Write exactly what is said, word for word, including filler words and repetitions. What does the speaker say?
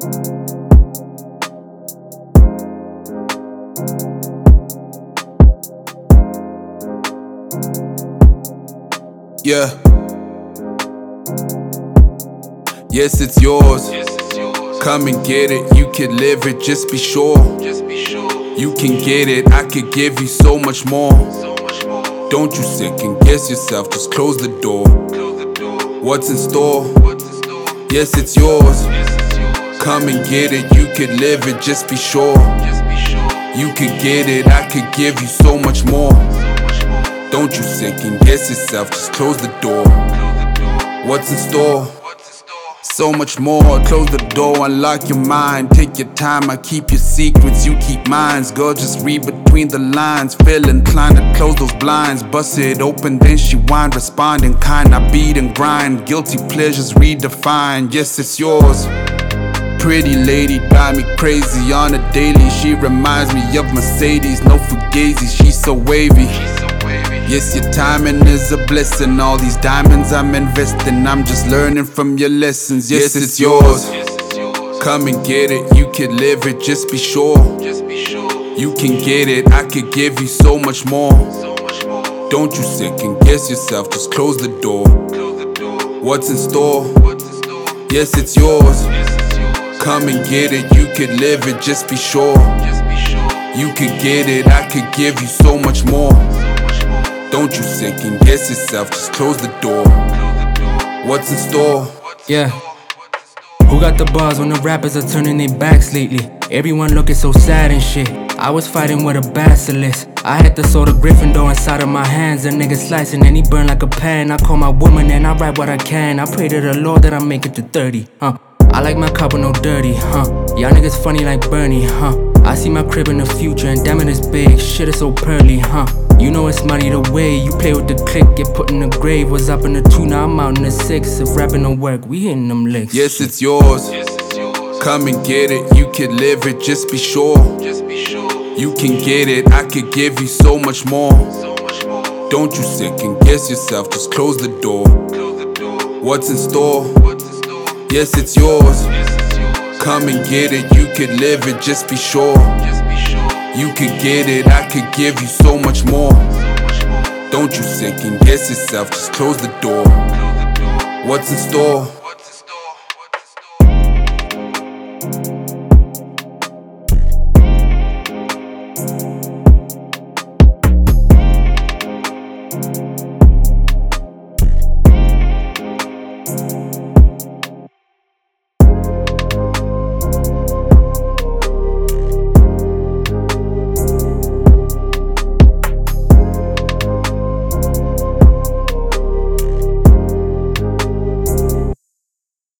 Yeah. Yes, it's yours. Come and get it, you can live it, just be sure. You can get it, I could give you so much more. Don't you second guess yourself, just close the door. What's in store? Yes, it's yours. Come and get it, you can live it, just be sure. You can get it, I could give you so much more. Don't you second guess yourself, just close the door. What's in store? So much more. Close the door, unlock your mind. Take your time, I keep your secrets, you keep mine. Girl, just read between the lines. Feel inclined to close those blinds. Bust it open, then she whine. Respond in kind, I beat and grind. Guilty pleasures redefined. Yes, it's yours. Pretty lady, drive me crazy on a daily. She reminds me of Mercedes, no fugazi, she's so wavy. Yes, your timing is a blessing. All these diamonds I'm investing, I'm just learning from your lessons. Yes, it's yours. Come and get it, you can live it, just be sure. You can get it, I could give you so much more. Don't you second guess yourself, just close the door. What's in store? Yes, it's yours. Come and get it, you can live it, just be sure. You can get it, I could give you so much more. Don't you second guess yourself, just close the door. What's in store? Yeah. Who got the bars when the rappers are turning their backs lately? Everyone looking so sad and shit. I was fighting with a basilisk. I had the sword of Gryffindor inside of my hands. A nigga slicing and he burn like a pan. I call my woman and I write what I can. I pray to the Lord that I make it to thirty, huh? I like my cup with no dirty, huh? Y'all niggas funny like Bernie, huh? I see my crib in the future and damn it it's big. Shit is so pearly, huh? You know it's money the way you play with the click, get put in the grave. Was up in the two, now I'm out in the six. If rapping don't work, we hitting them licks. Yes, it's yours. Come and get it, you can live it, just be sure. You can get it, I could give you so much more. Don't you second guess yourself, just close the door. What's in store? Yes, it's yours. Come and get it, you can live it, just be sure. You can get it, I could give you so much more. Don't you second guess yourself, just close the door. What's in store?